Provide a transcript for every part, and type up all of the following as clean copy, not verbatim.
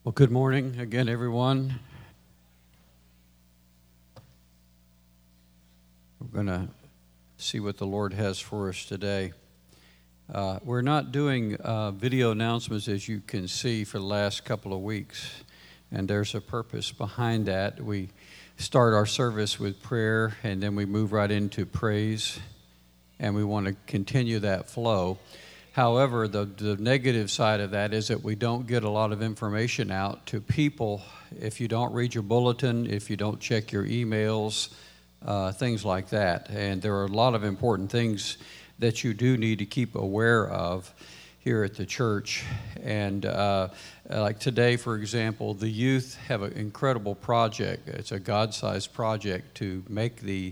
Well, good morning again, everyone. We're going to see what the Lord has for us today. We're not doing video announcements, as you can see, for the last couple of weeks, and there's a purpose behind that. We start our service with prayer, and then we move right into praise, and we want to continue that flow. However, the negative side of that is that we don't get a lot of information out to people if you don't read your bulletin, if you don't check your emails, things like that. And there are a lot of important things that you do need to keep aware of here at the church. And like today, for example, the youth have an incredible project. It's a God-sized project to make the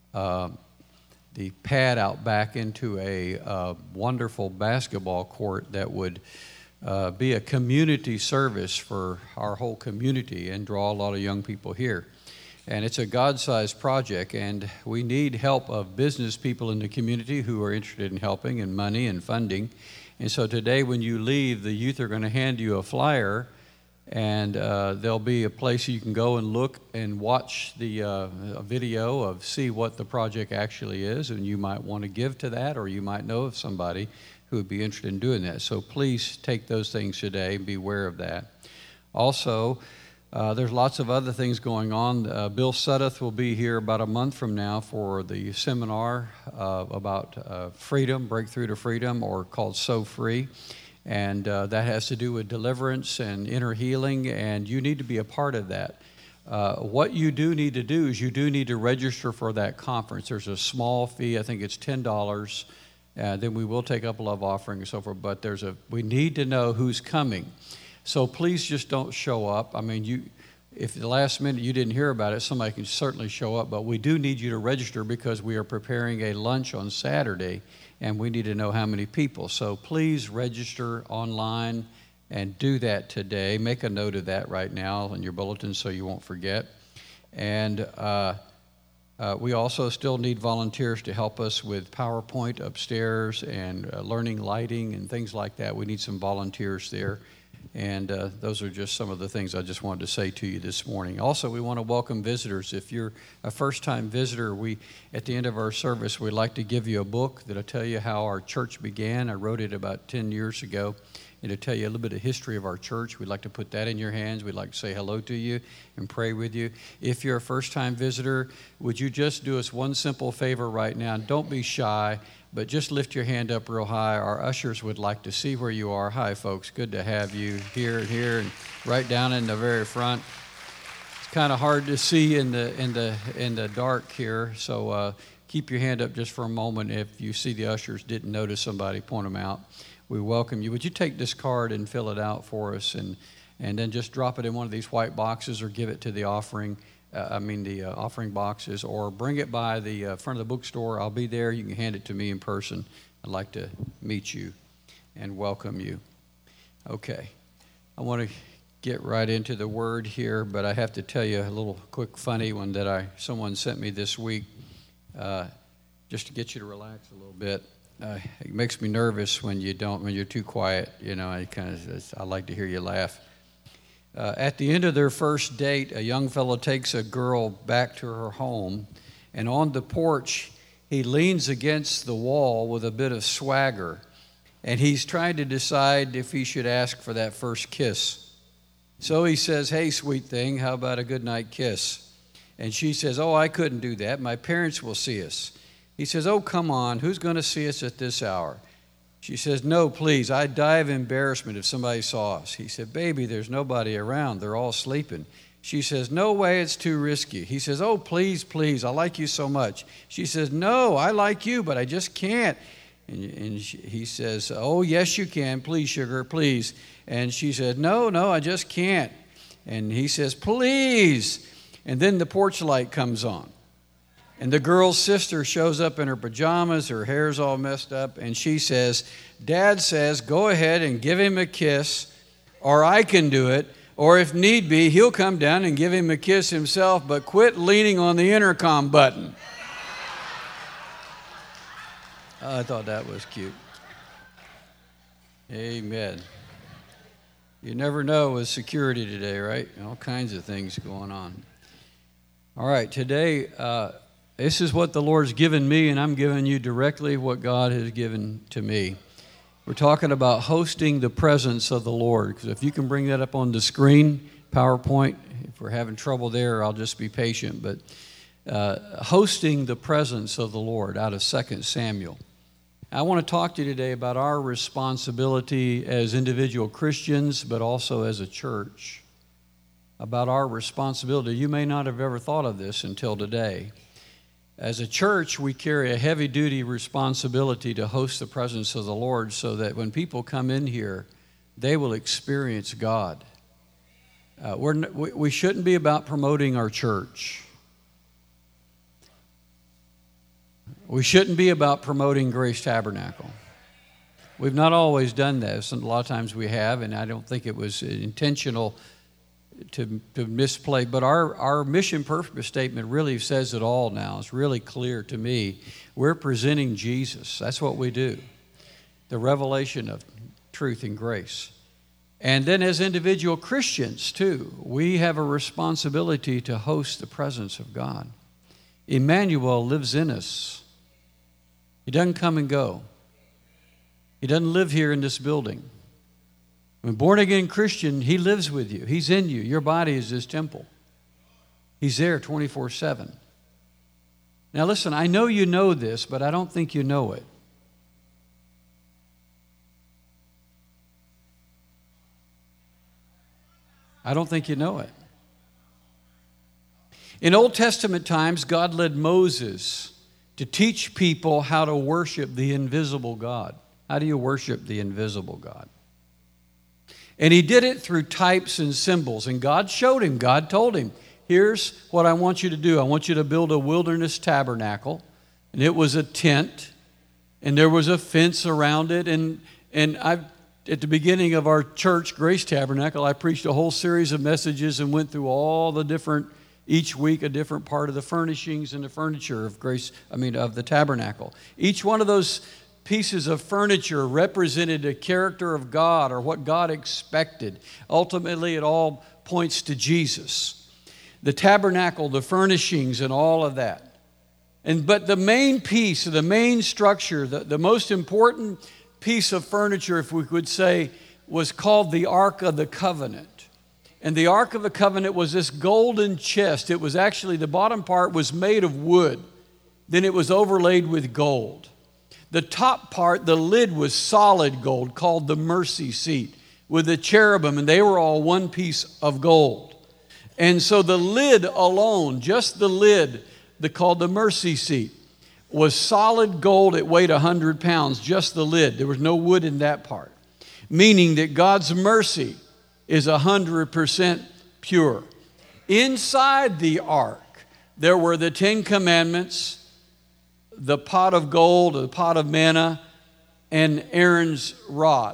pad out back into a wonderful basketball court that would be a community service for our whole community and draw a lot of young people here. And it's a God-sized project, and we need help of business people in the community who are interested in helping and money and funding. And so today when you leave, the youth are going to hand you a flyer, and there'll be a place you can go and look and watch the video of see what the project actually is, and you might want to give to that, or you might know of somebody who would be interested in doing that. So please take those things today and be aware of that. Also, there's lots of other things going on. Bill Suddeth will be here about a month from now for the seminar about freedom, breakthrough to freedom, or called So Free. And that has to do with deliverance and inner healing, and you need to be a part of that. What you do need to do is you do need to register for that conference. There's a small fee, I think it's $10. Then we will take up a love offering and so forth, but we need to know who's coming. So please just don't show up. I mean, if the last minute you didn't hear about it, somebody can certainly show up, but we do need you to register because we are preparing a lunch on Saturday, and we need to know how many people. So please register online and do that today. Make a note of that right now in your bulletin so you won't forget. And we also still need volunteers to help us with PowerPoint upstairs and learning lighting and things like that. We need some volunteers there. And those are just some of the things I just wanted to say to you this morning. Also, we want to welcome visitors. If you're a first-time visitor, at the end of our service, we'd like to give you a book that'll tell you how our church began. I wrote it about 10 years ago. It'll tell you a little bit of history of our church. We'd like to put that in your hands. We'd like to say hello to you and pray with you. If you're a first-time visitor, would you just do us one simple favor right now? Don't be shy, but just lift your hand up real high. Our ushers would like to see where you are. Hi, folks. Good to have you here, and right down in the very front. It's kind of hard to see in the dark here, so keep your hand up just for a moment. If you see the ushers didn't notice somebody, point them out. We welcome you. Would you take this card and fill it out for us, and then just drop it in one of these white boxes, or give it to the offering boxes, or bring it by the front of the bookstore. I'll be there. You can hand it to me in person. I'd like to meet you and welcome you. Okay. I want to get right into the word here, but I have to tell you a little quick funny one that someone sent me this week, just to get you to relax a little bit. It makes me nervous when you're too quiet. I like to hear you laugh. At the end of their first date, a young fellow takes a girl back to her home, and on the porch, he leans against the wall with a bit of swagger, and he's trying to decide if he should ask for that first kiss. So he says, "Hey, sweet thing, how about a goodnight kiss?" And she says, "Oh, I couldn't do that. My parents will see us." He says, "Oh, come on, who's going to see us at this hour?" She says, "No, please, I'd die of embarrassment if somebody saw us." He said, "Baby, there's nobody around. They're all sleeping." She says, "No way, it's too risky." He says, "Oh, please, please, I like you so much." She says, "No, I like you, but I just can't." And he says, "Oh, yes, you can. Please, sugar, please." And she said, No, I just can't." And he says, "Please." And then the porch light comes on. And the girl's sister shows up in her pajamas, her hair's all messed up, and she says, "Dad says, go ahead and give him a kiss, or I can do it, or if need be, he'll come down and give him a kiss himself, but quit leaning on the intercom button." I thought that was cute. Amen. You never know with security today, right? All kinds of things going on. All right, today, this is what the Lord's given me, and I'm giving you directly what God has given to me. We're talking about hosting the presence of the Lord. Because if you can bring that up on the screen, PowerPoint, if we're having trouble there, I'll just be patient. But hosting the presence of the Lord out of 2 Samuel. I want to talk to you today about our responsibility as individual Christians, but also as a church. About our responsibility. You may not have ever thought of this until today. As a church, we carry a heavy-duty responsibility to host the presence of the Lord so that when people come in here, they will experience God. We shouldn't be about promoting our church. We shouldn't be about promoting Grace Tabernacle. We've not always done this, and a lot of times we have, and I don't think it was intentional to misplay. But our mission purpose statement really says it all now. It's really clear to me. We're presenting Jesus. That's what we do. The revelation of truth and grace. And then as individual Christians, too, we have a responsibility to host the presence of God. Emmanuel lives in us. He doesn't come and go. He doesn't live here in this building. When born-again Christian, He lives with you. He's in you. Your body is His temple. He's there 24/7. Now listen, I know you know this, but I don't think you know it. I don't think you know it. In Old Testament times, God led Moses to teach people how to worship the invisible God. How do you worship the invisible God? And He did it through types and symbols. And God showed him, God told him, here's what I want you to do. I want you to build a wilderness tabernacle. And it was a tent. And there was a fence around it. And at the beginning of our church, Grace Tabernacle, I preached a whole series of messages and went through all the different, each week a different part of the furnishings and the furniture of of the tabernacle. Each one of those pieces of furniture represented a character of God or what God expected. Ultimately, it all points to Jesus. The tabernacle, the furnishings, and all of that. But the main piece, the main structure, the most important piece of furniture, if we could say, was called the Ark of the Covenant. And the Ark of the Covenant was this golden chest. It was actually, the bottom part was made of wood. Then it was overlaid with gold. The top part, the lid, was solid gold, called the mercy seat, with the cherubim, and they were all one piece of gold. And so the lid alone, just the lid, called the mercy seat, was solid gold. It weighed 100 pounds, just the lid. There was no wood in that part, meaning that God's mercy is 100% pure. Inside the ark, there were the 10 Commandments, the pot of gold, the pot of manna, and Aaron's rod.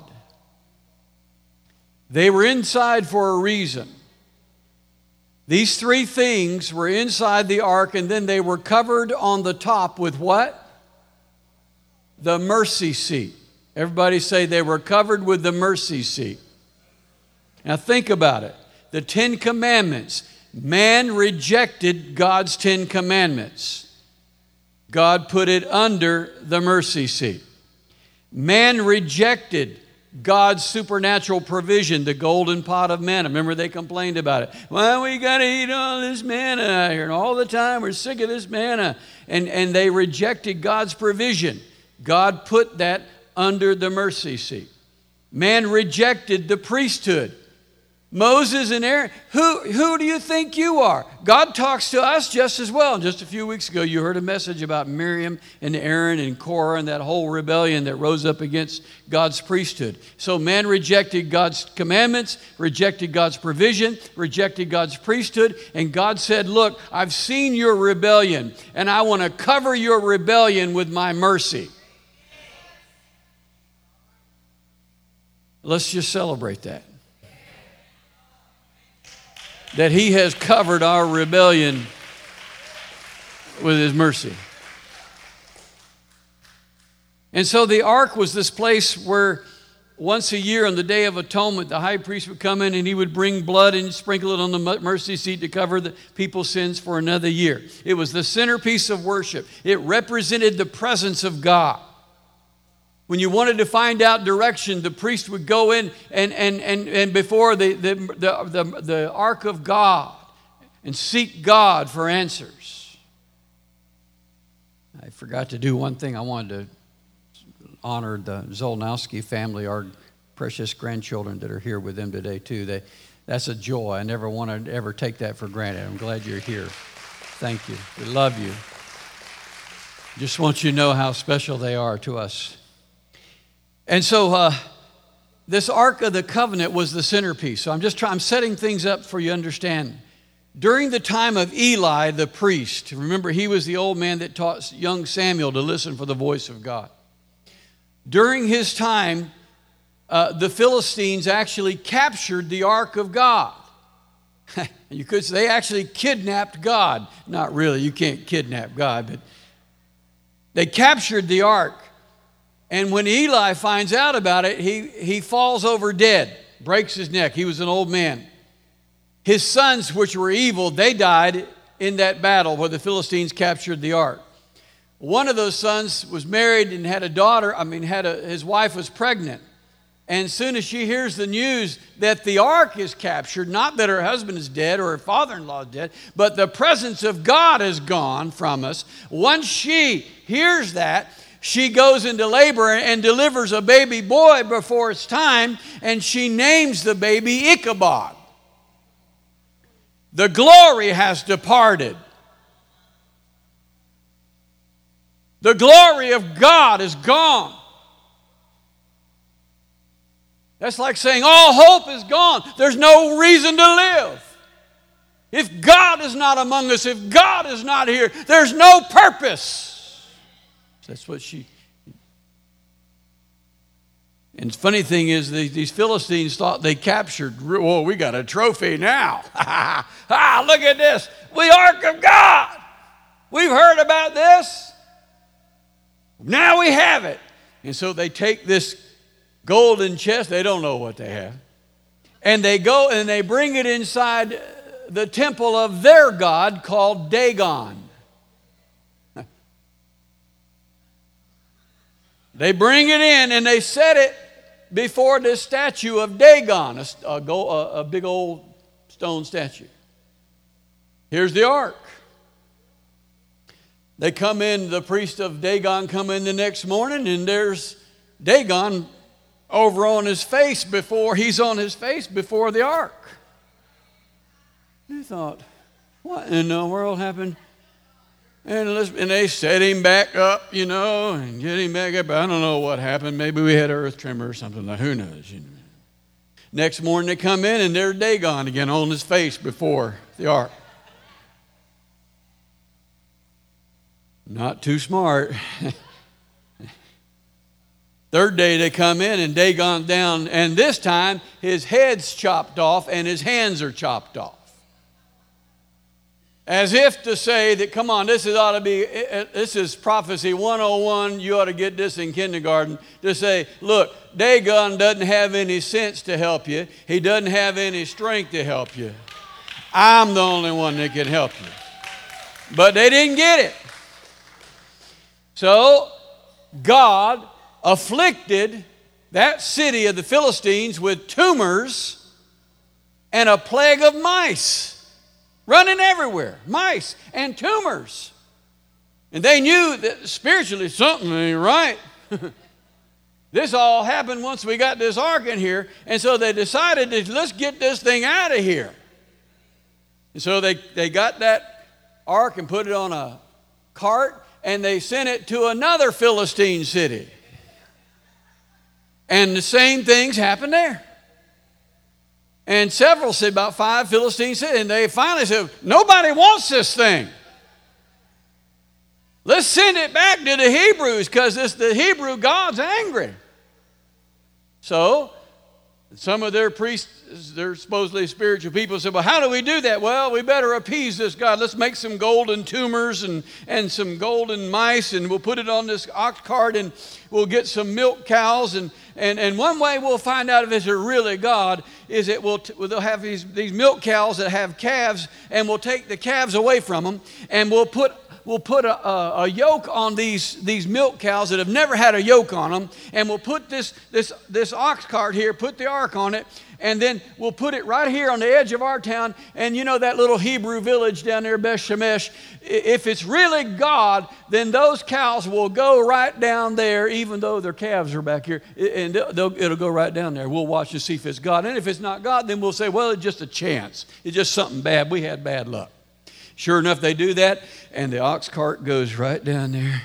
They were inside for a reason. These three things were inside the ark, and then they were covered on the top with what? The mercy seat. Everybody say they were covered with the mercy seat. Now think about it. The 10 Commandments. Man rejected God's 10 Commandments. God put it under the mercy seat. Man rejected God's supernatural provision, the golden pot of manna. Remember, they complained about it. Well, we got to eat all this manna out here, and all the time we're sick of this manna. And they rejected God's provision. God put that under the mercy seat. Man rejected the priesthood. Moses and Aaron, who do you think you are? God talks to us just as well. And just a few weeks ago, you heard a message about Miriam and Aaron and Korah and that whole rebellion that rose up against God's priesthood. So man rejected God's commandments, rejected God's provision, rejected God's priesthood, and God said, look, I've seen your rebellion, and I want to cover your rebellion with my mercy. Let's just celebrate that. That He has covered our rebellion with His mercy. And so the ark was this place where once a year on the Day of Atonement, the high priest would come in and he would bring blood and sprinkle it on the mercy seat to cover the people's sins for another year. It was the centerpiece of worship. It represented the presence of God. When you wanted to find out direction, the priest would go in and before the ark of God and seek God for answers. I forgot to do one thing. I wanted to honor the Zolnowski family, our precious grandchildren that are here with them today too. That's a joy. I never want to ever take that for granted. I'm glad you're here. Thank you. We love you. Just want you to know how special they are to us. And so this Ark of the Covenant was the centerpiece. So I'm setting things up for you to understand. During the time of Eli the priest, remember he was the old man that taught young Samuel to listen for the voice of God. During his time, the Philistines actually captured the Ark of God. You could say they actually kidnapped God. Not really, you can't kidnap God, but they captured the Ark. And when Eli finds out about it, he falls over dead, breaks his neck. He was an old man. His sons, which were evil, they died in that battle where the Philistines captured the Ark. One of those sons was married and had a daughter. His wife was pregnant. And as soon as she hears the news that the ark is captured, not that her husband is dead or her father-in-law is dead, but the presence of God is gone from us. Once she hears that, she goes into labor and delivers a baby boy before it's time, and she names the baby Ichabod. The glory has departed. The glory of God is gone. That's like saying all hope is gone. There's no reason to live. If God is not among us, if God is not here, there's no purpose. That's what she... And the funny thing is, these Philistines thought they captured, whoa, we got a trophy now. Look at this. The Ark of God. We've heard about this. Now we have it. And so they take this golden chest. They don't know what they have. And they go and they bring it inside the temple of their god called Dagon. They bring it in and they set it before this statue of Dagon, a big old stone statue. Here's the ark. They come in, the priest of Dagon come in the next morning, and there's Dagon over on his face before the ark. They thought, what in the world happened? And they set him back up, and get him back up. I don't know what happened. Maybe we had an earth tremor or something. Who knows? Next morning they come in, and there's Dagon again on his face before the ark. Not too smart. Third day they come in, and Dagon's down, and this time his head's chopped off and his hands are chopped off. As if to say that, come on, this is prophecy 101. You ought to get this in kindergarten. To say, look, Dagon doesn't have any sense to help you. He doesn't have any strength to help you. I'm the only one that can help you. But they didn't get it. So God afflicted that city of the Philistines with tumors and a plague of mice. Running everywhere, mice and tumors. And they knew that spiritually something ain't right. This all happened once we got this ark in here. And so they decided to let's get this thing out of here. And so they got that ark and put it on a cart, and they sent it to another Philistine city. And the same things happened there. And several said, about 5 Philistines said, and they finally said, nobody wants this thing. Let's send it back to the Hebrews because the Hebrew God's angry. So some of their priests, they're supposedly spiritual people, said, well, how do we do that? Well, we better appease this God. Let's make some golden tumors and some golden mice, and we'll put it on this ox cart, and we'll get some milk cows, and And one way we'll find out if it's really God is that they'll have these milk cows that have calves, and we'll take the calves away from them, and we'll put a yoke on these milk cows that have never had a yoke on them, and we'll put this ox cart here, put the ark on it, and then we'll put it right here on the edge of our town. And you know that little Hebrew village down there, Beth Shemesh, if it's really God, then those cows will go right down there, even though their calves are back here, and it'll go right down there. We'll watch and see if it's God. And if it's not God, then we'll say, well, it's just a chance. It's just something bad. We had bad luck. Sure enough, they do that, and the ox cart goes right down there,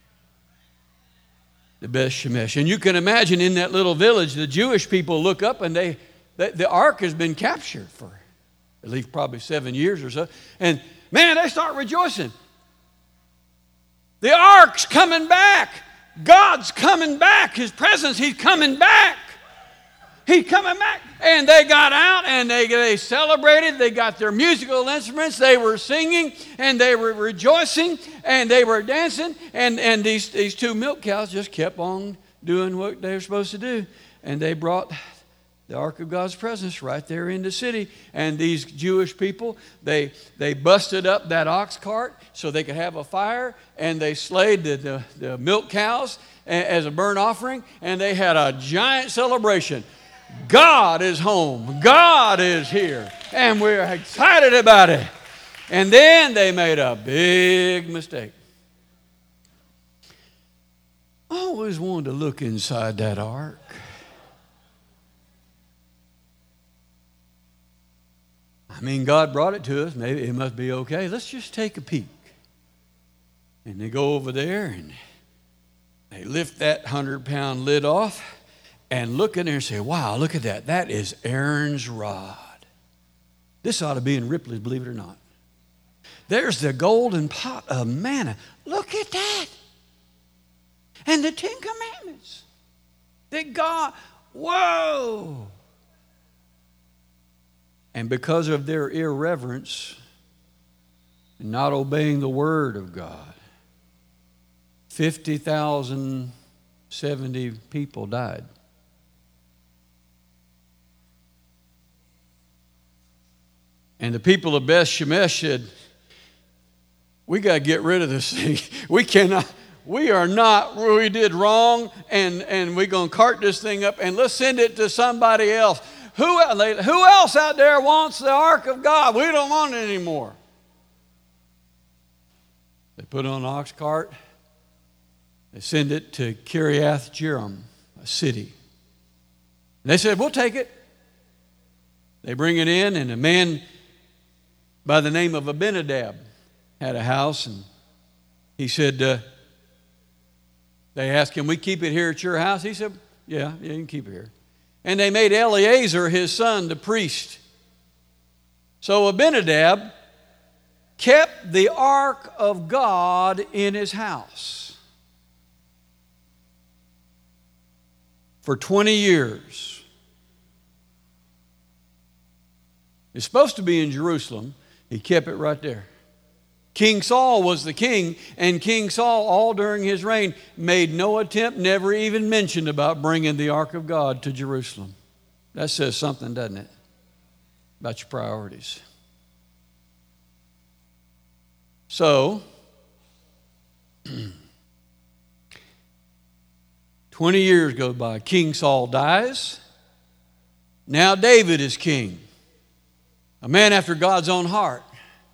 the Beth Shemesh. And you can imagine in that little village, the Jewish people look up, and the ark has been captured for at least probably 7 years or so. And man, they start rejoicing. The ark's coming back. God's coming back. His presence, he's coming back. He's coming back. And they got out and they celebrated. They got their musical instruments. They were singing and they were rejoicing and they were dancing. And these two milk cows just kept on doing what they were supposed to do. And they brought the Ark of God's presence right there in the city. And these Jewish people, they busted up that ox cart so they could have a fire. And they slayed the milk cows as a burnt offering. And they had a giant celebration. God is home. God is here. And we're excited about it. And then they made a big mistake. I always wanted to look inside that ark. I mean, God brought it to us. Maybe it must be okay. Let's just take a peek. And they go over there and they lift that 100-pound lid off. And look in there and say, wow, look at that. That is Aaron's rod. This ought to be in Ripley's, believe it or not. There's the golden pot of manna. Look at that. And the Ten Commandments. That God, whoa. And because of their irreverence and not obeying the word of God, 50,070 people died. And the people of Beth Shemesh said, we got to get rid of this thing. We did wrong, and we're going to cart this thing up, and let's send it to somebody else. Who else out there wants the Ark of God? We don't want it anymore. They put it on an ox cart. They send it to Kiriath Jearim, a city. And they said, we'll take it. They bring it in, and a man by the name of Abinadab had a house, and he said, they asked, can we keep it here at your house? He said, yeah, you can keep it here. And they made Eleazar, his son, the priest. So Abinadab kept the ark of God in his house for 20 years. It's supposed to be in Jerusalem. He kept it right there. King Saul was the king, and King Saul, all during his reign, made no attempt, never even mentioned about bringing the Ark of God to Jerusalem. That says something, doesn't it, about your priorities? So, 20 years go by. King Saul dies. Now David is king. A man after God's own heart.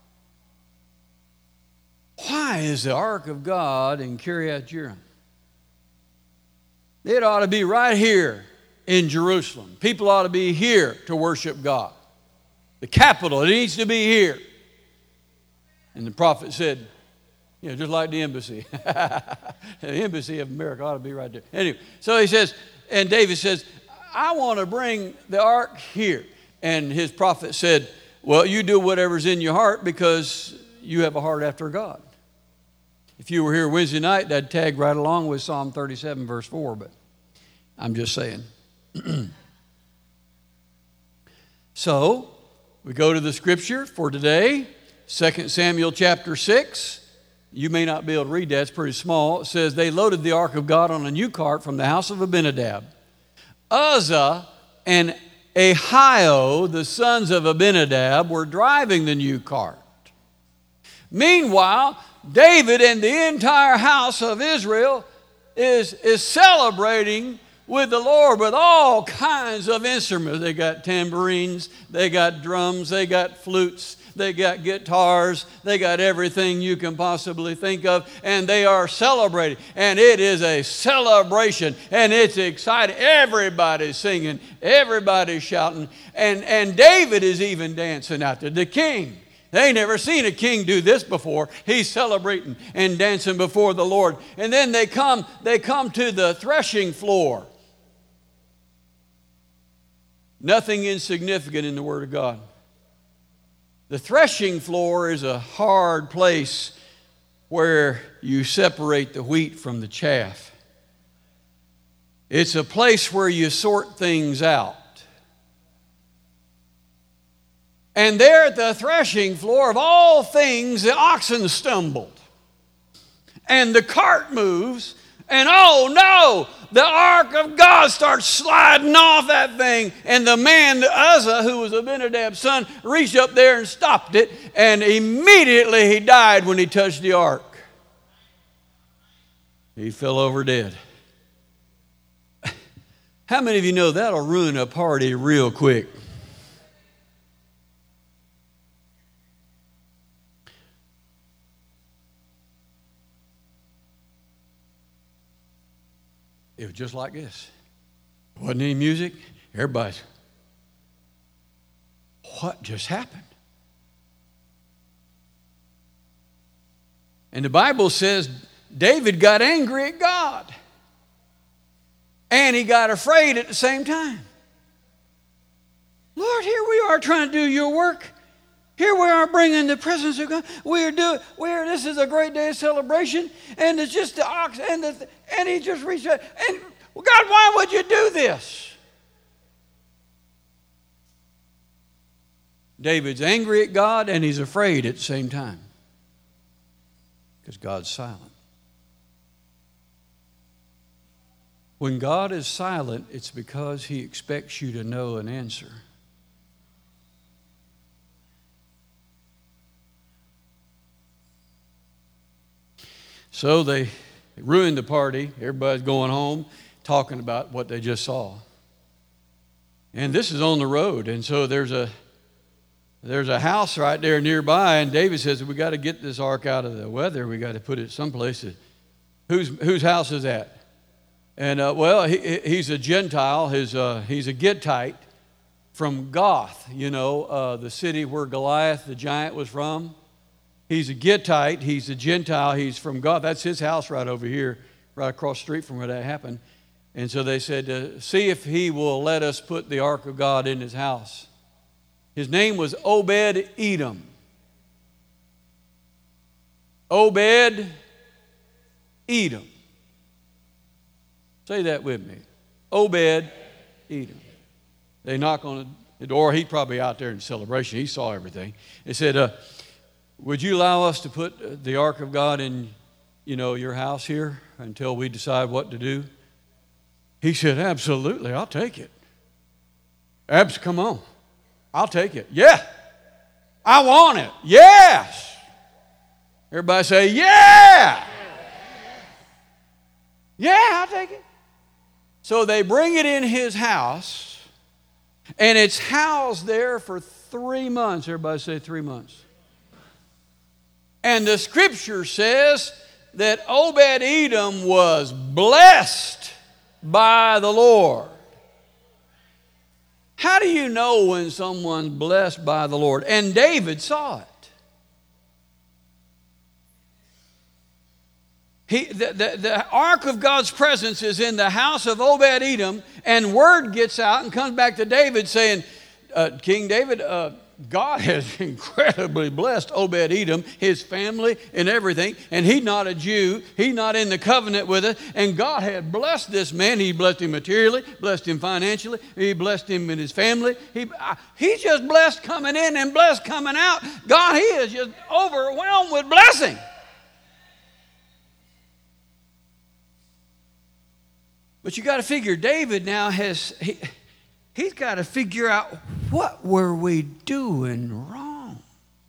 Why is the Ark of God in Kiriath Jearim? It ought to be right here in Jerusalem. People ought to be here to worship God. The capital, it needs to be here. And the prophet said, just like the embassy. The embassy of America ought to be right there. Anyway, so he says, and David says, I want to bring the ark here. And his prophet said, well, you do whatever's in your heart because you have a heart after God. If you were here Wednesday night, that'd tag right along with Psalm 37, verse 4, but I'm just saying. So, we go to the scripture for today, 2 Samuel chapter 6. You may not be able to read that, it's pretty small. It says, they loaded the ark of God on a new cart from the house of Abinadab. Uzzah and Ahio, the sons of Abinadab, were driving the new cart. Meanwhile, David and the entire house of Israel is celebrating with the Lord with all kinds of instruments. They got tambourines, they got drums, they got flutes, they got guitars, they got everything you can possibly think of, and they are celebrating. And it is a celebration, and it's exciting. Everybody's singing, everybody's shouting, and David is even dancing out there, the king. They ain't never seen a king do this before. He's celebrating and dancing before the Lord. And then they come to the threshing floor. Nothing insignificant in the Word of God. The threshing floor is a hard place where you separate the wheat from the chaff. It's a place where you sort things out. And there at the threshing floor, of all things, the oxen stumbled. And the cart moves, and oh no, the ark of God starts sliding off that thing. And the man, Uzzah, who was Abinadab's son, reached up there and stopped it. And immediately he died when he touched the ark. He fell over dead. How many of you know that'll ruin a party real quick? It was just like this. Wasn't any music. Everybody's, what just happened? And the Bible says David got angry at God. And he got afraid at the same time. Lord, here we are trying to do your work. Here we are bringing the presence of God. This is a great day of celebration, and it's just the ox, and he just reached out. And God, why would you do this? David's angry at God, and he's afraid at the same time, because God's silent. When God is silent, it's because he expects you to know an answer. So they ruined the party. Everybody's going home talking about what they just saw. And this is on the road. And so there's a house right there nearby. And David says, we got to get this ark out of the weather. We got to put it someplace. Whose house is that? And he's a Gentile. He's a Gittite from Gath, the city where Goliath the giant was from. He's a Gittite. He's a Gentile. He's from God. That's his house right over here, right across the street from where that happened. And so they said, see if he will let us put the ark of God in his house. His name was Obed-Edom. Obed-Edom. Say that with me. Obed-Edom. They knock on the door. He's probably out there in celebration. He saw everything. They said, would you allow us to put the ark of God in, your house here until we decide what to do? He said, absolutely, I'll take it. Come on. I'll take it. Yeah. I want it. Yes. Everybody say, yeah. Yeah, I'll take it. So they bring it in his house, and it's housed there for 3 months. Everybody say 3 months. And the scripture says that Obed-Edom was blessed by the Lord. How do you know when someone's blessed by the Lord? And David saw it. The ark of God's presence is in the house of Obed-Edom, and word gets out and comes back to David saying, King David, God has incredibly blessed Obed-Edom, his family, and everything. And he's not a Jew. He's not in the covenant with us. And God had blessed this man. He blessed him materially, blessed him financially. He blessed him in his family. He's just blessed coming in and blessed coming out. God, he is just overwhelmed with blessing. But you got to figure, David now he's got to figure out, what were we doing wrong?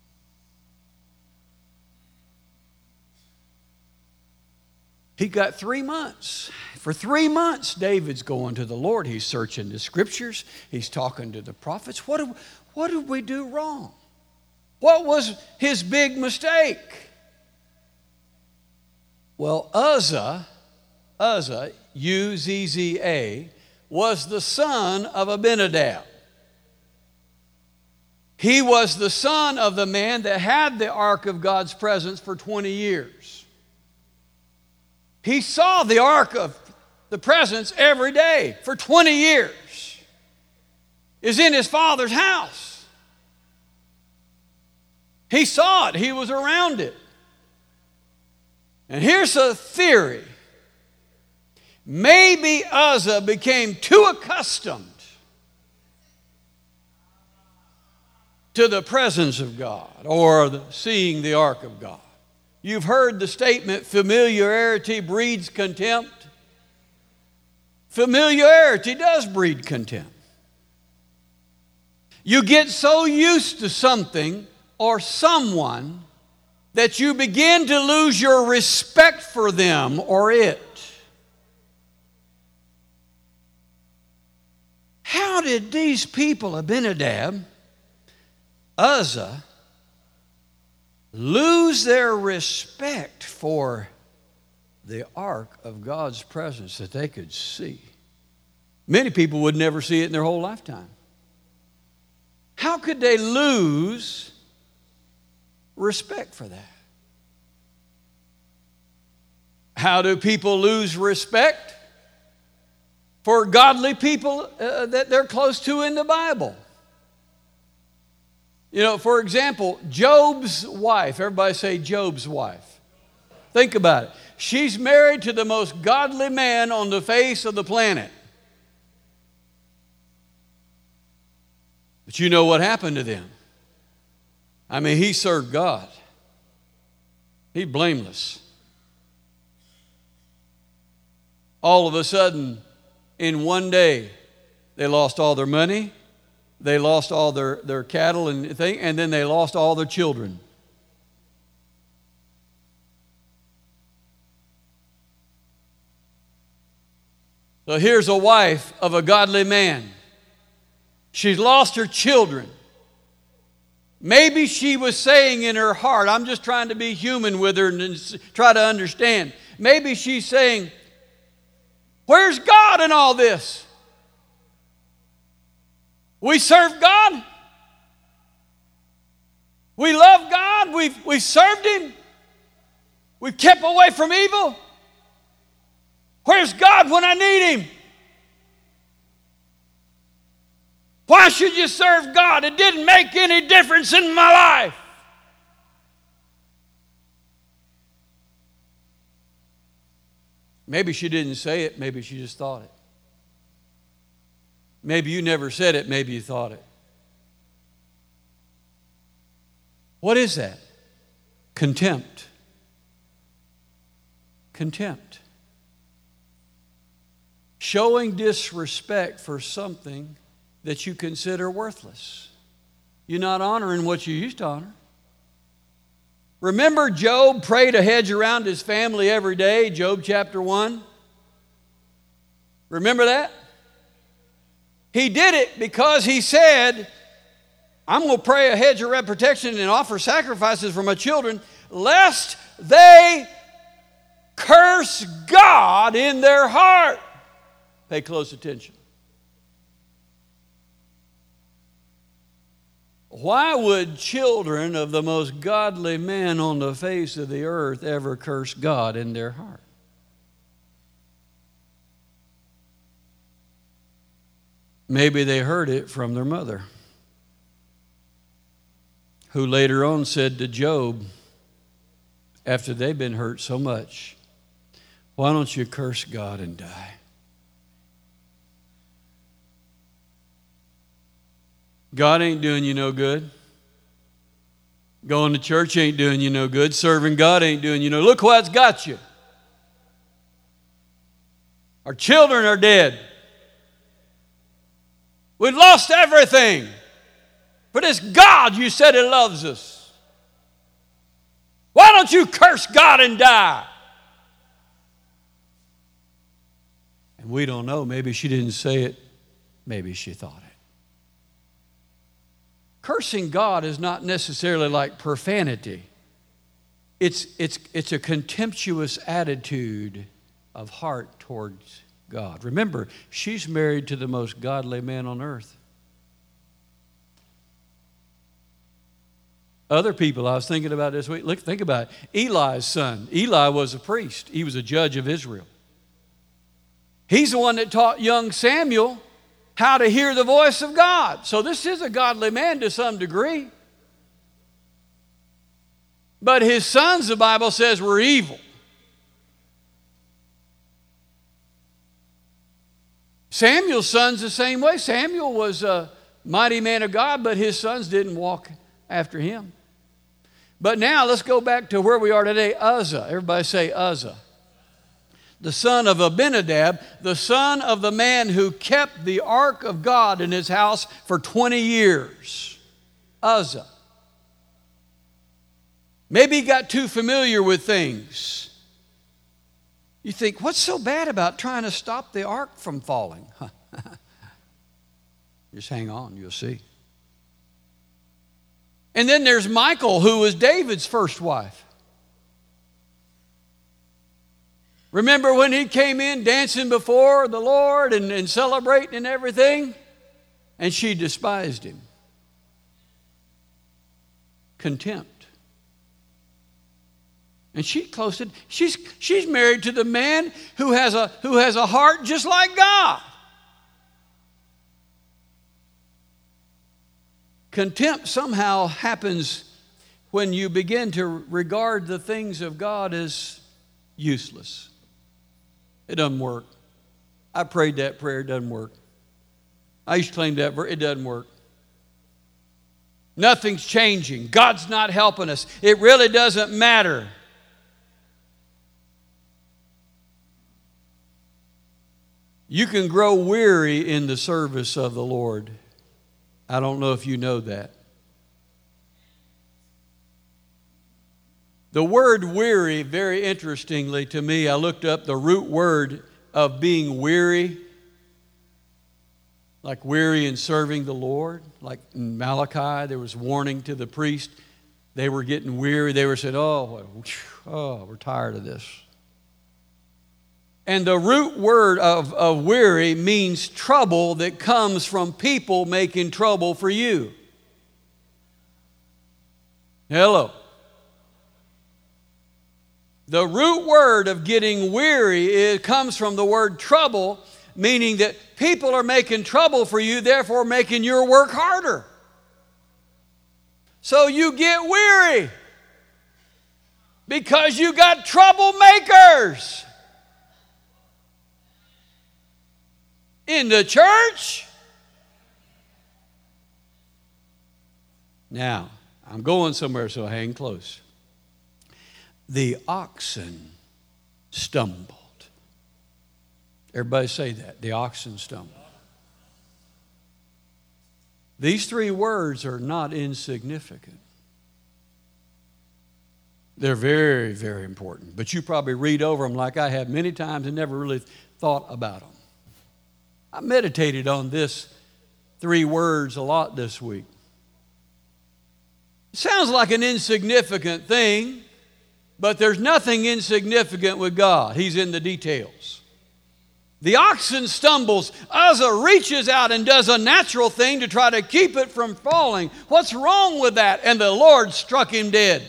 He got 3 months. For 3 months, David's going to the Lord. He's searching the scriptures. He's talking to the prophets. What did we do wrong? What was his big mistake? Well, Uzzah, U-Z-Z-A, was the son of Abinadab. He was the son of the man that had the ark of God's presence for 20 years. He saw the ark of the presence every day for 20 years. Is in his father's house. He saw it. He was around it. And here's a theory. Maybe Uzzah became too accustomed to the presence of God or seeing the ark of God. You've heard the statement, familiarity breeds contempt. Familiarity does breed contempt. You get so used to something or someone that you begin to lose your respect for them or it. How did these people, Abinadab, Uzzah, lose their respect for the ark of God's presence that they could see? Many people would never see it in their whole lifetime. How could they lose respect for that? How do people lose respect for godly people that they're close to in the Bible? You know, for example, Job's wife. Everybody say Job's wife. Think about it. She's married to the most godly man on the face of the planet. But you know what happened to them? I mean, he served God. He's blameless. All of a sudden, in one day, they lost all their money, they lost all their cattle and then they lost all their children. So here's a wife of a godly man. She's lost her children. Maybe she was saying in her heart, I'm just trying to be human with her and try to understand. Maybe she's saying, where's God in all this? We serve God. We love God. We've served Him. We've kept away from evil. Where's God when I need Him? Why should you serve God? It didn't make any difference in my life. Maybe she didn't say it. Maybe she just thought it. Maybe you never said it. Maybe you thought it. What is that? Contempt. Contempt. Showing disrespect for something that you consider worthless. You're not honoring what you used to honor. Remember, Job prayed a hedge around his family every day, Job chapter 1? Remember that? He did it because he said, I'm going to pray a hedge around protection and offer sacrifices for my children, lest they curse God in their heart. Pay close attention. Why would children of the most godly man on the face of the earth ever curse God in their heart? Maybe they heard it from their mother, who later on said to Job, after they'd been hurt so much, why don't you curse God and die? God ain't doing you no good. Going to church ain't doing you no good. Serving God ain't doing you no good. Look what's got you. Our children are dead. We've lost everything. But it's God you said He loves us. Why don't you curse God and die? And we don't know. Maybe she didn't say it. Maybe she thought it. Cursing God is not necessarily like profanity. It's a contemptuous attitude of heart towards God. Remember, she's married to the most godly man on earth. Other people I was thinking about this week, think about it. Eli's son. Eli was a priest. He was a judge of Israel. He's the one that taught young Samuel how to hear the voice of God. So this is a godly man to some degree. But his sons, the Bible says, were evil. Samuel's sons the same way. Samuel was a mighty man of God, but his sons didn't walk after him. But now let's go back to where we are today, Uzzah. Everybody say Uzzah. The son of Abinadab, the son of the man who kept the ark of God in his house for 20 years. Uzzah. Maybe he got too familiar with things. You think, what's so bad about trying to stop the ark from falling? Just hang on, you'll see. And then there's Michal, who was David's first wife. Remember when he came in dancing before the Lord and celebrating and everything? And she despised him. Contempt. And she's married to the man who has a heart just like God. Contempt somehow happens when you begin to regard the things of God as useless. It doesn't work. I prayed that prayer, it doesn't work. I used to claim that, it doesn't work. Nothing's changing. God's not helping us. It really doesn't matter. You can grow weary in the service of the Lord. I don't know if you know that. The word weary, very interestingly to me, I looked up the root word of being weary, like weary in serving the Lord. Like in Malachi, there was warning to the priest. They were getting weary. They were saying, we're tired of this. And the root word of weary means trouble that comes from people making trouble for you. Hello. The root word of getting weary comes from the word trouble, meaning that people are making trouble for you, therefore making your work harder. So you get weary because you got troublemakers. In the church? Now, I'm going somewhere, so hang close. The oxen stumbled. Everybody say that. The oxen stumbled. These three words are not insignificant. They're very, very important. But you probably read over them like I have many times and never really thought about them. I meditated on this three words a lot this week. It sounds like an insignificant thing, but there's nothing insignificant with God. He's in the details. The oxen stumbles. Uzzah reaches out and does a natural thing to try to keep it from falling. What's wrong with that? And the Lord struck him dead.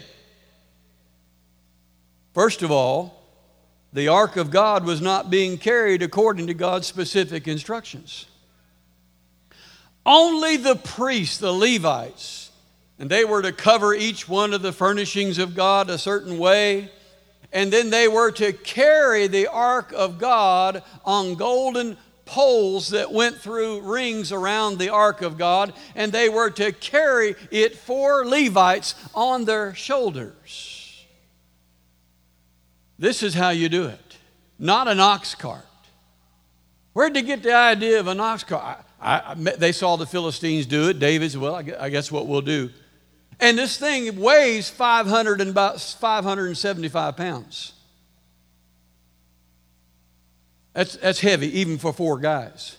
First of all, the ark of God was not being carried according to God's specific instructions. Only the priests, the Levites, and they were to cover each one of the furnishings of God a certain way, and then they were to carry the ark of God on golden poles that went through rings around the ark of God, and they were to carry it for Levites on their shoulders. This is how you do it. Not an ox cart. Where'd they get the idea of an ox cart? They saw the Philistines do it. David said, well, I guess what we'll do. And this thing weighs 575 pounds. That's heavy, even for 4 guys.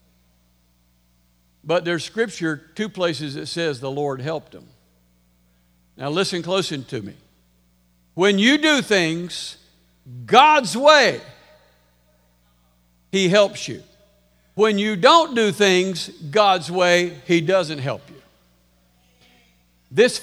But there's scripture, 2 places that says the Lord helped them. Now listen closely to me. When you do things God's way, He helps you. When you don't do things God's way, He doesn't help you. This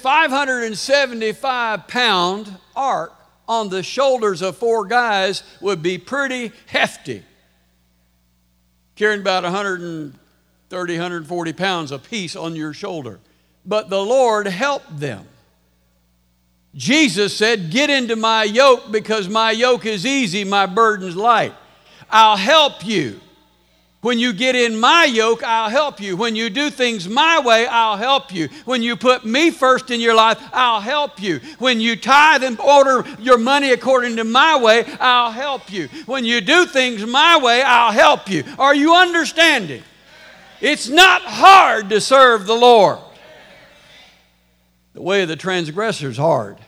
575-pound ark on the shoulders of 4 guys would be pretty hefty, carrying about 130, 140 pounds apiece on your shoulder. But the Lord helped them. Jesus said, get into my yoke because my yoke is easy, my burden's light. I'll help you. When you get in my yoke, I'll help you. When you do things my way, I'll help you. When you put me first in your life, I'll help you. When you tithe and order your money according to my way, I'll help you. When you do things my way, I'll help you. Are you understanding? It's not hard to serve the Lord. The way of the transgressor is hard.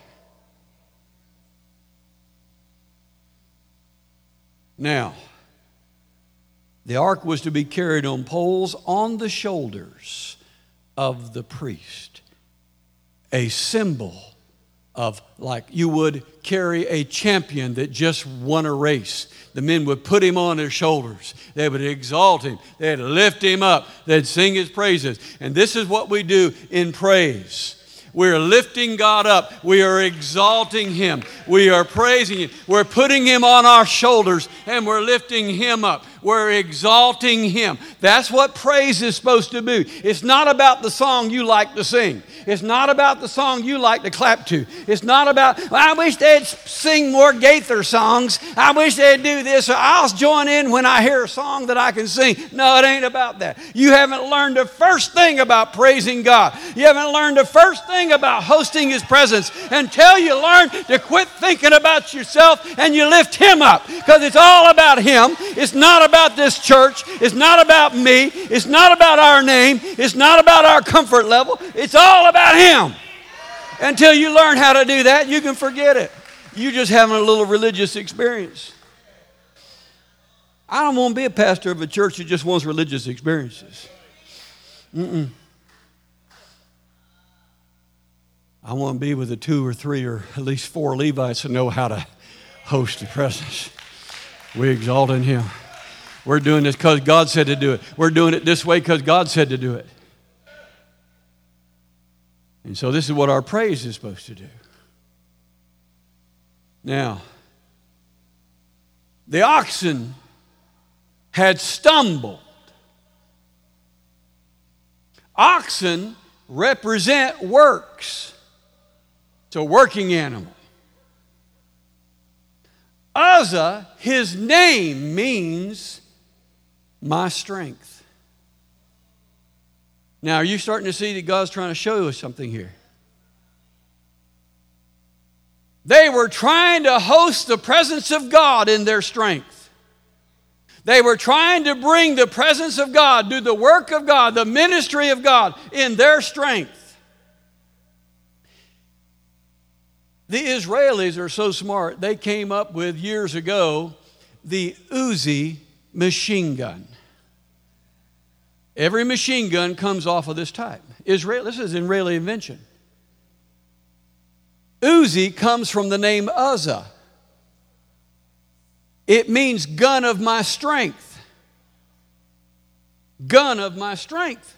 Now, the ark was to be carried on poles on the shoulders of the priest. A symbol of, like you would carry a champion that just won a race. The men would put him on their shoulders. They would exalt him. They'd lift him up. They'd sing his praises. And this is what we do in praise. We're lifting God up. We are exalting Him. We are praising Him. We're putting Him on our shoulders and we're lifting Him up. We're exalting Him. That's what praise is supposed to be. It's not about the song you like to sing. It's not about the song you like to clap to. It's not about, well, I wish they'd sing more Gaither songs. I wish they'd do this. Or I'll join in when I hear a song that I can sing. No, it ain't about that. You haven't learned the first thing about praising God. You haven't learned the first thing about hosting His presence until you learn to quit thinking about yourself and you lift Him up. Because it's all about Him. It's not about this church. It's not about me. It's not about our name. It's not about our comfort level. It's all about Him. Until you learn how to do that, you can forget it. You're just having a little religious experience. I don't want to be a pastor of a church that just wants religious experiences. I want to be with the 2 or 3 or at least 4 Levites that know how to host the presence. We exalt in Him. We're doing this because God said to do it. We're doing it this way because God said to do it. And so this is what our praise is supposed to do. Now, the oxen had stumbled. Oxen represent works. It's a working animal. Uzzah, his name means my strength. Now, are you starting to see that God's trying to show us something here? They were trying to host the presence of God in their strength. They were trying to bring the presence of God, do the work of God, the ministry of God in their strength. The Israelis are so smart, they came up with years ago the Uzi machine gun. Every machine gun comes off of this type. This is an Israeli invention. Uzi comes from the name Uzzah. It means gun of my strength. Gun of my strength.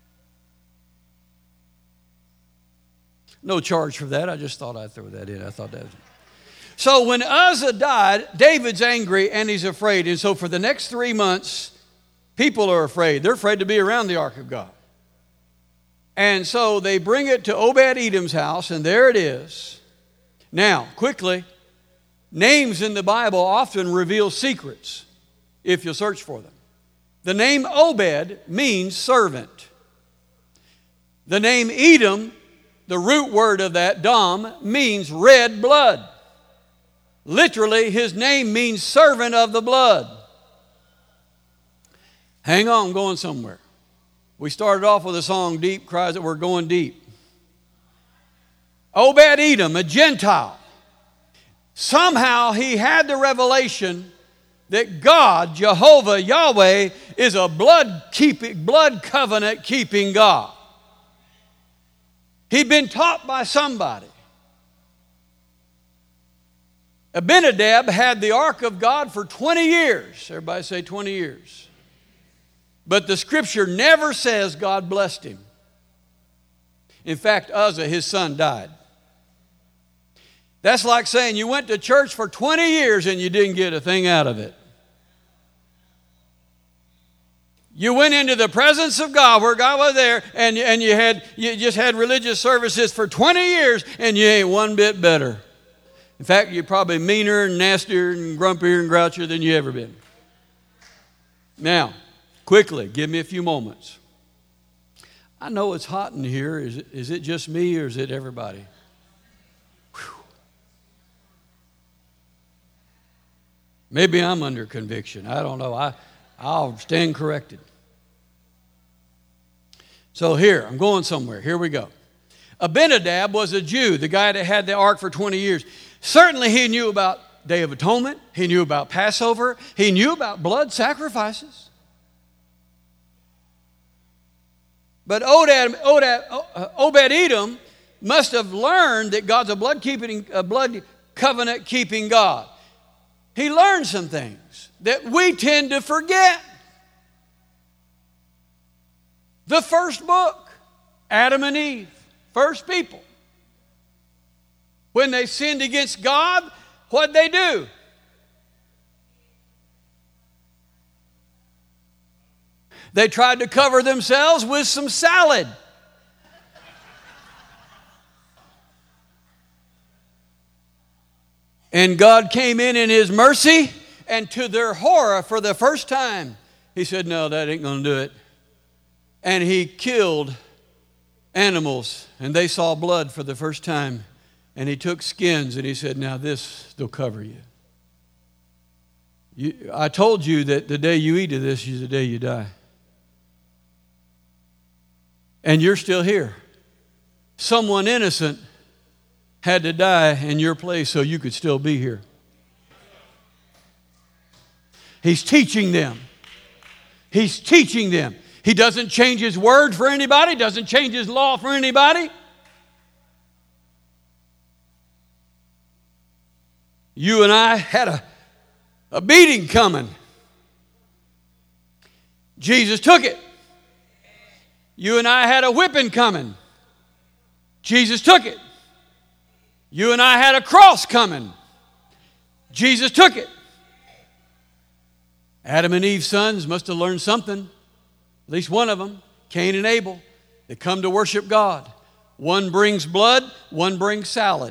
No charge for that. I just thought I'd throw that in. I thought that was... So when Uzzah died, David's angry and he's afraid. And so for the next 3 months, people are afraid. They're afraid to be around the ark of God. And so they bring it to Obed-Edom's house, and there it is. Now, quickly, names in the Bible often reveal secrets if you search for them. The name Obed means servant. The name Edom, the root word of that, Dom, means red blood. Literally, his name means servant of the blood. Hang on, I'm going somewhere. We started off with a song, Deep Cries That We're Going Deep. Obed-Edom, a Gentile. Somehow he had the revelation that God, Jehovah, Yahweh, is a blood covenant keeping God. He'd been taught by somebody. Abinadab had the ark of God for 20 years. Everybody say 20 years. But the scripture never says God blessed him. In fact, Uzzah, his son, died. That's like saying you went to church for 20 years and you didn't get a thing out of it. You went into the presence of God where God was there, and you just had religious services for 20 years and you ain't one bit better. In fact, you're probably meaner and nastier and grumpier and grouchier than you ever been. Now, quickly, give me a few moments. I know it's hot in here. Is it just me or is it everybody? Whew. Maybe I'm under conviction. I don't know. I'll stand corrected. So here, I'm going somewhere. Here we go. Abinadab was a Jew, the guy that had the ark for 20 years. Certainly he knew about Day of Atonement. He knew about Passover. He knew about blood sacrifices. But Obed-Edom must have learned that God's a blood covenant keeping God. He learned some things that we tend to forget. The first book, Adam and Eve, first people. When they sinned against God, what'd they do? They tried to cover themselves with some salad. And God came in His mercy, and to their horror, for the first time, He said, no, that ain't going to do it. And He killed animals, and they saw blood for the first time. And He took skins, and He said, now this, they'll cover you. I told you that the day you eat of this is the day you die. And you're still here. Someone innocent had to die in your place so you could still be here. He's teaching them. He's teaching them. He doesn't change His word for anybody, doesn't change His law for anybody. You and I had a beating coming. Jesus took it. You and I had a whipping coming. Jesus took it. You and I had a cross coming. Jesus took it. Adam and Eve's sons must have learned something. At least one of them, Cain and Abel. They come to worship God. One brings blood, one brings salad.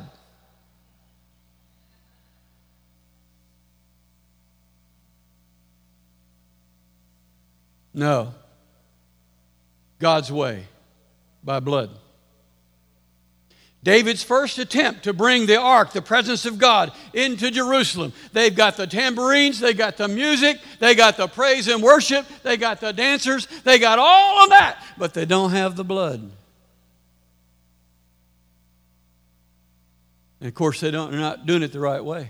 No. God's way, by blood. David's first attempt to bring the ark, the presence of God, into Jerusalem. They've got the tambourines, they got the music, they got the praise and worship, they got the dancers, they got all of that, but they don't have the blood. And of course, they're not doing it the right way.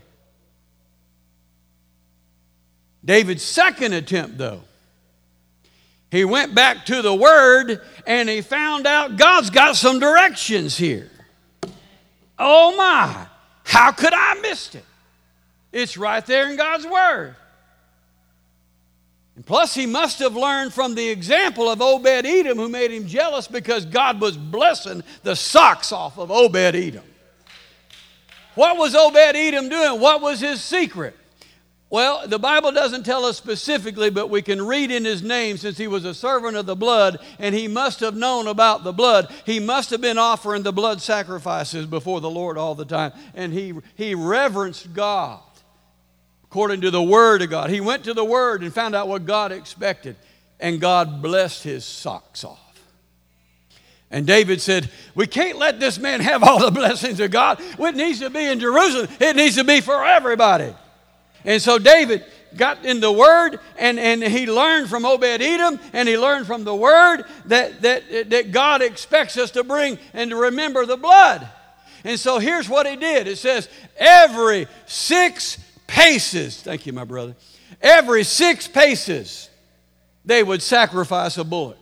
David's second attempt, though, he went back to the Word and he found out God's got some directions here. Oh my, how could I miss it? It's right there in God's Word. And plus he must have learned from the example of Obed-Edom, who made him jealous because God was blessing the socks off of Obed-Edom. What was Obed-Edom doing? What was his secret? Well, the Bible doesn't tell us specifically, but we can read in his name, since he was a servant of the blood, and he must have known about the blood. He must have been offering the blood sacrifices before the Lord all the time. And he reverenced God according to the Word of God. He went to the Word and found out what God expected, and God blessed his socks off. And David said, we can't let this man have all the blessings of God. It needs to be in Jerusalem. It needs to be for everybody. And so David got in the Word, and he learned from Obed-Edom, and he learned from the Word that God expects us to bring and to remember the blood. And so here's what he did. It says, every 6 paces, thank you, my brother, every 6 paces, they would sacrifice a bullock.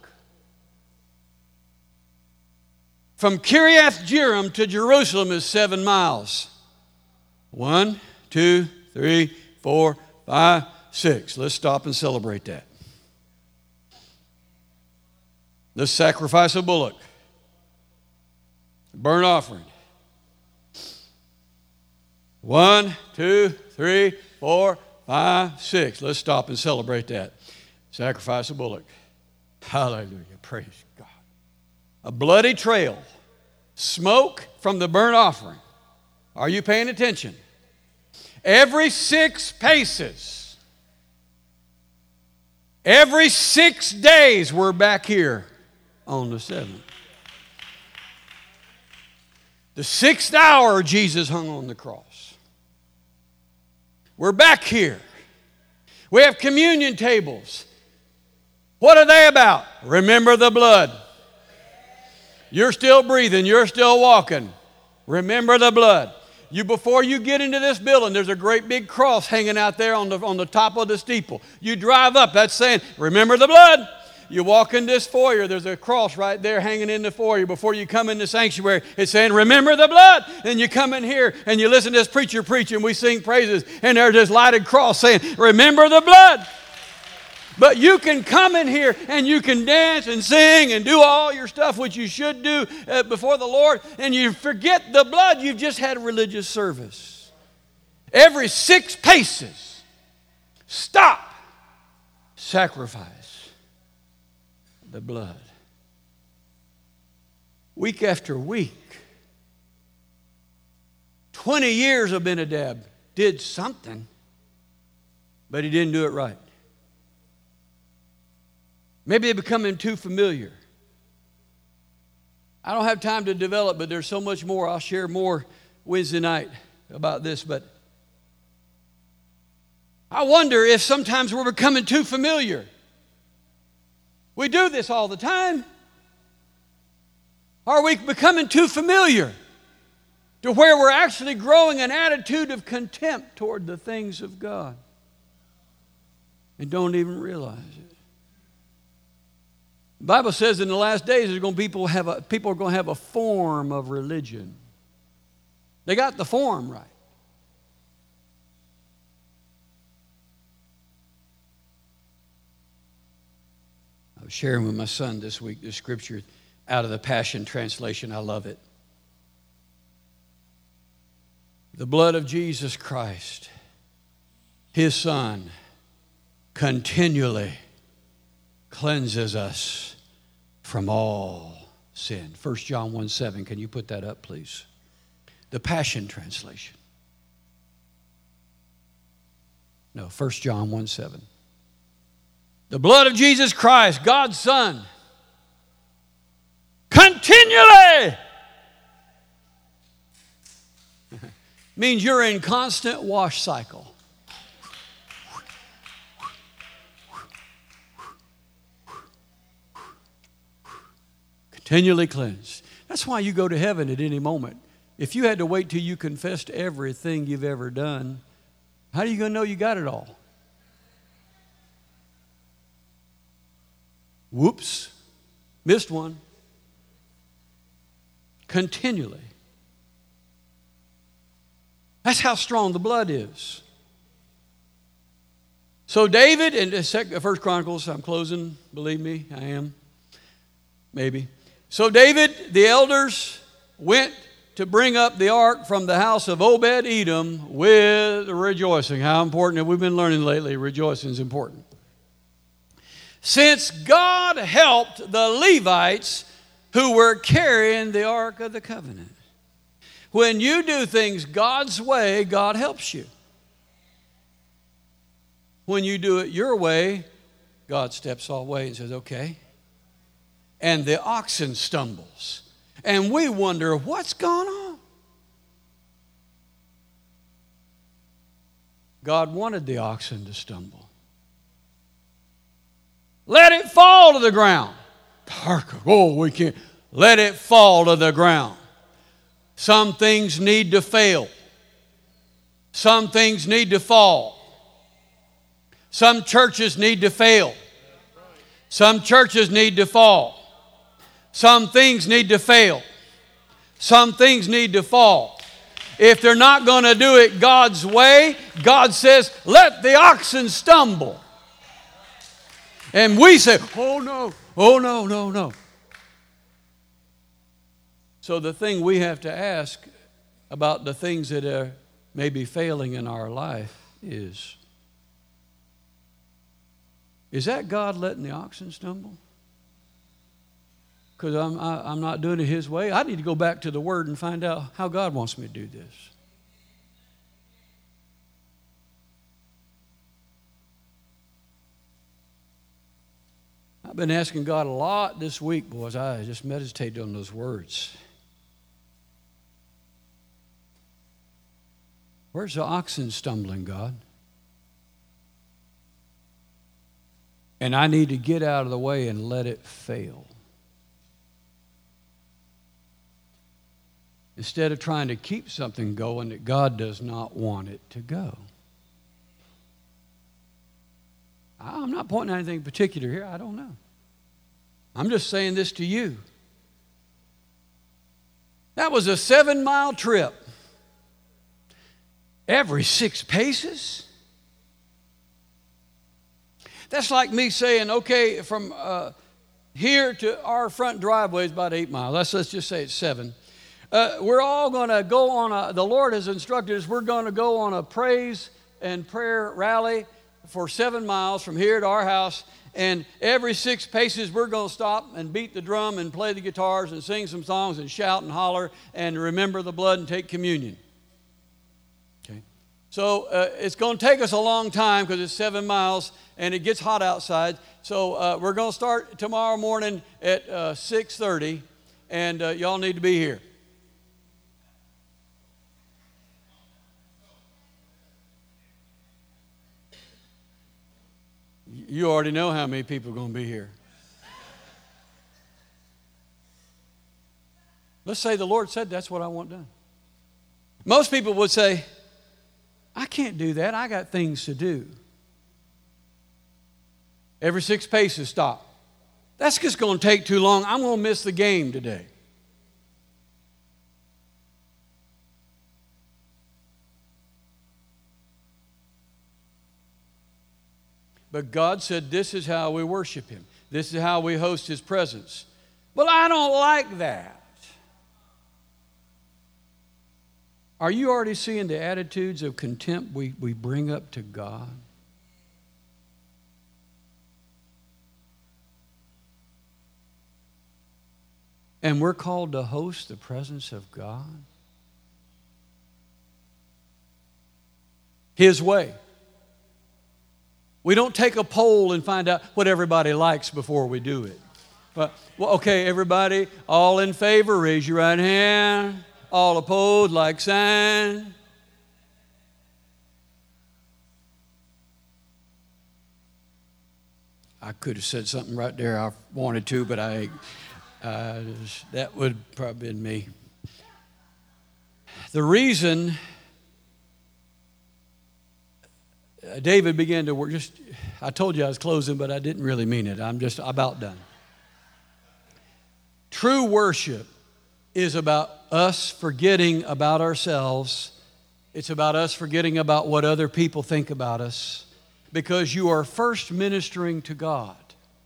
From Kiriath Jearim to Jerusalem is 7 miles. 1, 2, 3, 4, 5, 6. Let's stop and celebrate that. Let's sacrifice a bullock. Burnt offering. 1, 2, 3, 4, 5, 6. Let's stop and celebrate that. Sacrifice a bullock. Hallelujah. Praise God. A bloody trail. Smoke from the burnt offering. Are you paying attention? Every 6 paces. Every 6 days we're back here on the 7th. The 6th hour Jesus hung on the cross. We're back here. We have communion tables. What are they about? Remember the blood. You're still breathing. You're still walking. Remember the blood. Before you get into this building, there's a great big cross hanging out there on the top of the steeple. You drive up, that's saying, remember the blood. You walk in this foyer, there's a cross right there hanging in the foyer. Before you come in the sanctuary, it's saying, remember the blood. And you come in here and you listen to this preacher preach and we sing praises. And there's this lighted cross saying, remember the blood. But you can come in here and you can dance and sing and do all your stuff, which you should do before the Lord, and you forget the blood. You've just had a religious service. Every 6 paces, stop, sacrifice the blood. Week after week, 20 years of Abinadab did something, but he didn't do it right. Maybe they're becoming too familiar. I don't have time to develop, but there's so much more. I'll share more Wednesday night about this. But I wonder if sometimes we're becoming too familiar. We do this all the time. Are we becoming too familiar to where we're actually growing an attitude of contempt toward the things of God and don't even realize it? The Bible says in the last days people are going to have a form of religion. They got the form right. I was sharing with my son this week the scripture out of the Passion Translation. I love it. The blood of Jesus Christ, His Son, continually cleanses us from all sin. 1 John 1:7. Can you put that up, please? The Passion Translation. No, 1 John 1:7. The blood of Jesus Christ, God's Son, continually means you're in constant wash cycle. Continually cleansed. That's why you go to heaven at any moment. If you had to wait till you confessed everything you've ever done, how are you going to know you got it all? Whoops, missed one. Continually. That's how strong the blood is. So David, in 1 Chronicles, I'm closing, believe me, I am, maybe. So David, the elders, went to bring up the ark from the house of Obed-Edom with rejoicing. How important have we been learning lately? Rejoicing is important. Since God helped the Levites who were carrying the Ark of the Covenant. When you do things God's way, God helps you. When you do it your way, God steps away and says, okay. And the oxen stumbles. And we wonder, what's going on? God wanted the oxen to stumble. Let it fall to the ground. Oh, we can't. Let it fall to the ground. Some things need to fail. Some things need to fall. Some churches need to fail. Some churches need to fall. Some things need to fail. Some things need to fall. If they're not going to do it God's way, God says, let the oxen stumble. And we say, oh no. So the thing we have to ask about the things that are maybe failing in our life is that God letting the oxen stumble? Because I'm not doing it His way. I need to go back to the Word and find out how God wants me to do this. I've been asking God a lot this week, boys. I just meditated on those words. Where's the oxen stumbling, God? And I need to get out of the way and let it fail. Instead of trying to keep something going that God does not want it to go. I'm not pointing at anything particular here. I don't know. I'm just saying this to you. That was a 7-mile trip. Every 6 paces. That's like me saying, okay, from here to our front driveway is about 8 miles. Let's just say it's 7. We're all going to go on the Lord has instructed us, we're going to go on a praise and prayer rally for 7 miles from here to our house. And every 6 paces, we're going to stop and beat the drum and play the guitars and sing some songs and shout and holler and remember the blood and take communion. Okay. So it's going to take us a long time because it's 7 miles and it gets hot outside. So we're going to start tomorrow morning at 6:30, and y'all need to be here. You already know how many people are going to be here. Let's say the Lord said that's what I want done. Most people would say, I can't do that. I got things to do. Every 6 paces, stop. That's just going to take too long. I'm going to miss the game today. But God said this is how we worship Him. This is how we host His presence. Well, I don't like that. Are you already seeing the attitudes of contempt we bring up to God? And we're called to host the presence of God? His way. We don't take a poll and find out what everybody likes before we do it. Well, okay, everybody, all in favor, raise your right hand. All opposed, like sign. I could have said something right there I wanted to, but that would probably been me. The reason David began to work, I told you I was closing, but I didn't really mean it. I'm just about done. True worship is about us forgetting about ourselves. It's about us forgetting about what other people think about us, because you are first ministering to God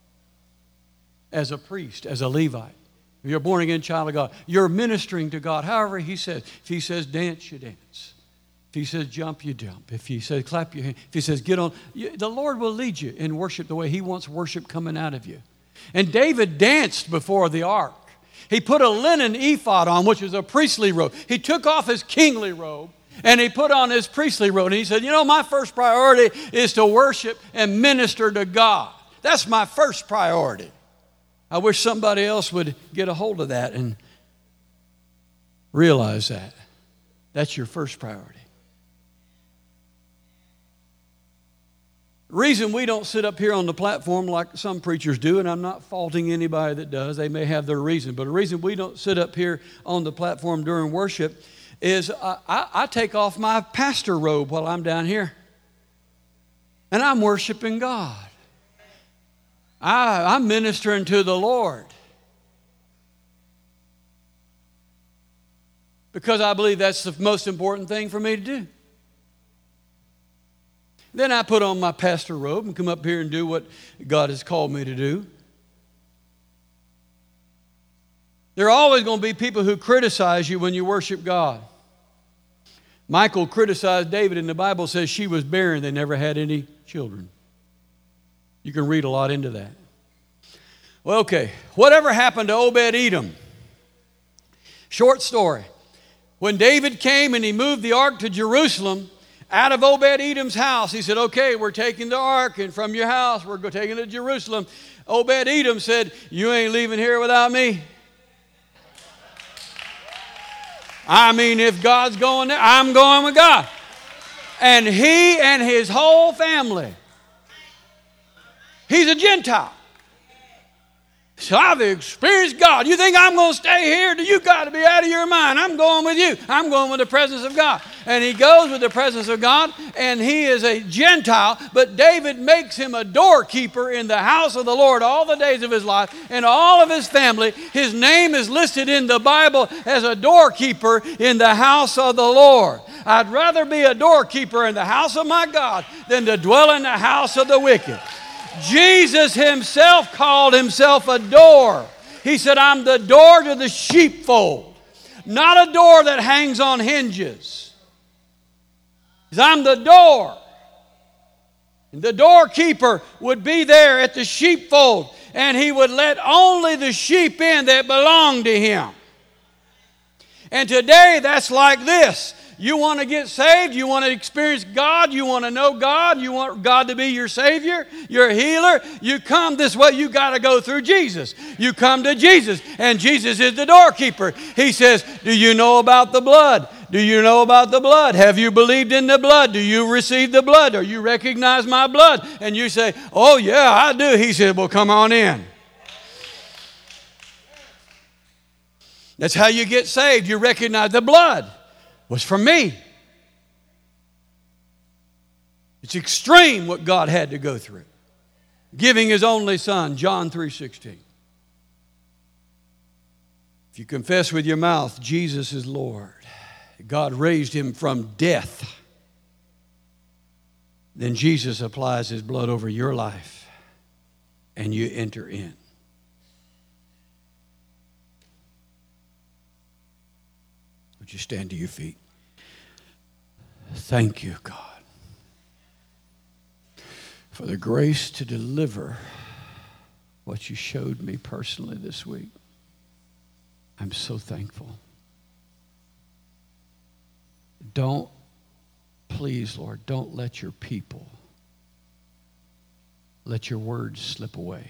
as a priest, as a Levite. If you're a born-again child of God, you're ministering to God. However He says. If He says dance, you dance. If He says jump, you jump. If He says clap your hand. If He says get on, the Lord will lead you in worship the way He wants worship coming out of you. And David danced before the ark. He put a linen ephod on, which is a priestly robe. He took off his kingly robe and he put on his priestly robe. And he said, my first priority is to worship and minister to God. That's my first priority. I wish somebody else would get a hold of that and realize that. That's your first priority. The reason we don't sit up here on the platform like some preachers do, and I'm not faulting anybody that does, they may have their reason, but the reason we don't sit up here on the platform during worship is I take off my pastor robe while I'm down here. And I'm worshiping God. I'm ministering to the Lord. Because I believe that's the most important thing for me to do. Then I put on my pastor robe and come up here and do what God has called me to do. There are always going to be people who criticize you when you worship God. Michal criticized David, and the Bible says she was barren. They never had any children. You can read a lot into that. Well, okay. Whatever happened to Obed-Edom? Short story. When David came and he moved the ark to Jerusalem, out of Obed-Edom's house, he said, okay, we're taking the ark, and from your house, we're taking it to Jerusalem. Obed-Edom said, you ain't leaving here without me. I mean, if God's going there, I'm going with God. And he and his whole family. He's a Gentile. So I've experienced God. You think I'm going to stay here? You got to be out of your mind. I'm going with you. I'm going with the presence of God. And he goes with the presence of God, and he is a Gentile, but David makes him a doorkeeper in the house of the Lord all the days of his life, and all of his family. His name is listed in the Bible as a doorkeeper in the house of the Lord. I'd rather be a doorkeeper in the house of my God than to dwell in the house of the wicked. Jesus himself called himself a door. He said, I'm the door to the sheepfold, not a door that hangs on hinges. He said, I'm the door. And the doorkeeper would be there at the sheepfold, and he would let only the sheep in that belonged to him. And today that's like this. You want to get saved? You want to experience God? You want to know God? You want God to be your Savior, your healer? You come this way, you got to go through Jesus. You come to Jesus, and Jesus is the doorkeeper. He says, do you know about the blood? Do you know about the blood? Have you believed in the blood? Do you receive the blood? Or you recognize my blood? And you say, oh yeah, I do. He said, well, come on in. That's how you get saved. You recognize the blood was for me. It's extreme what God had to go through. Giving his only son, John 3:16. If you confess with your mouth Jesus is Lord, God raised him from death, then Jesus applies his blood over your life and you enter in. Would you stand to your feet? Thank you, God, for the grace to deliver what you showed me personally this week. I'm so thankful. Please, Lord, don't let your people let your words slip away.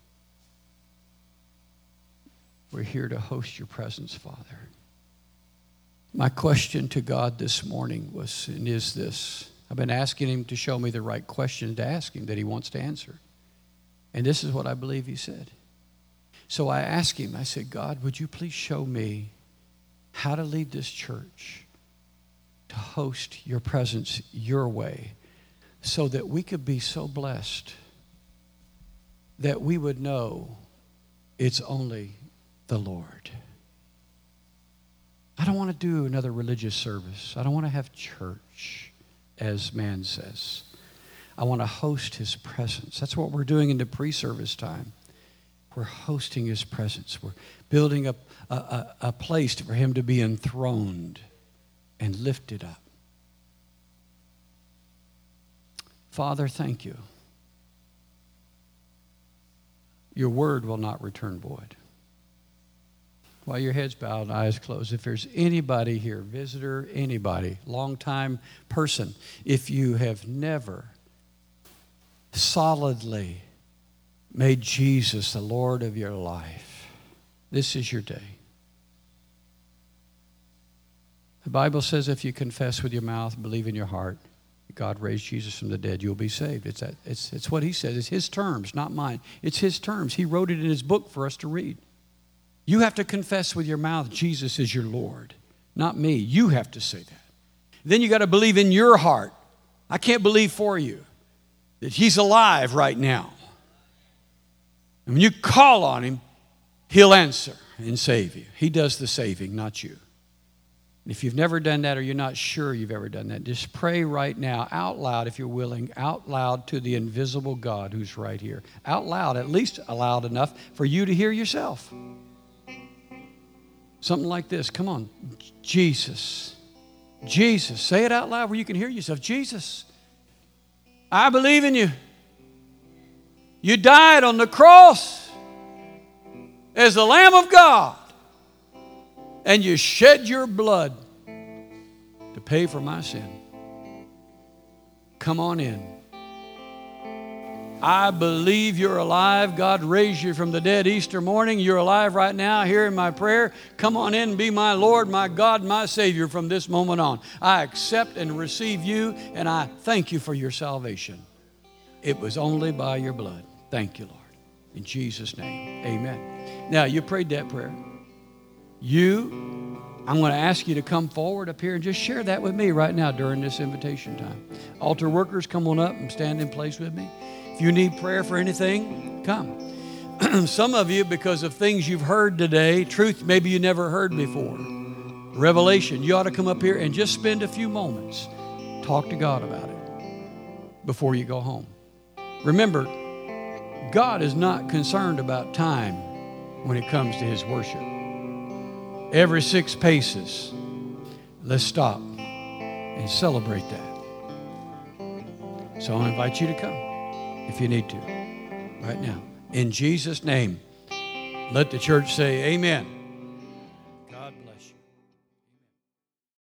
We're here to host your presence, Father. My question to God this morning was, and is this. I've been asking him to show me the right question to ask him that he wants to answer. And this is what I believe he said. So I asked him, I said, God, would you please show me how to lead this church to host your presence your way so that we could be so blessed that we would know it's only the Lord. I don't want to do another religious service. I don't want to have church, as man says. I want to host his presence. That's what we're doing in the pre-service time. We're hosting his presence. We're building up a place for him to be enthroned and lifted up. Father, thank you. Your word will not return void. While your head's bowed and eyes closed, if there's anybody here, visitor, anybody, longtime person, if you have never solidly made Jesus the Lord of your life, this is your day. The Bible says if you confess with your mouth, believe in your heart, God raised Jesus from the dead, you'll be saved. It's what he says. It's his terms, not mine. It's his terms. He wrote it in his book for us to read. You have to confess with your mouth Jesus is your Lord, not me. You have to say that. Then you got to believe in your heart. I can't believe for you that he's alive right now. And when you call on him, he'll answer and save you. He does the saving, not you. If you've never done that or you're not sure you've ever done that, just pray right now, out loud if you're willing, out loud to the invisible God who's right here. Out loud, at least loud enough for you to hear yourself. Something like this. Come on. Jesus. Jesus. Say it out loud where you can hear yourself. Jesus, I believe in you. You died on the cross as the Lamb of God, and you shed your blood to pay for my sin. Come on in. I believe you're alive. God raised you from the dead Easter morning. You're alive right now. Hearing my prayer. Come on in and be my Lord, my God, my Savior from this moment on. I accept and receive you, and I thank you for your salvation. It was only by your blood. Thank you, Lord. In Jesus' name, amen. Now, you prayed that prayer. I'm going to ask you to come forward up here and just share that with me right now during this invitation time. Altar workers, come on up and stand in place with me. If you need prayer for anything, come. Some of you, because of things you've heard today, truth maybe you never heard before, revelation, you ought to come up here and just spend a few moments. Talk to God about it before you go home. Remember, God is not concerned about time when it comes to his worship. Every 6 paces, let's stop and celebrate that. So I invite you to come if you need to right now. In Jesus' name, let the church say amen.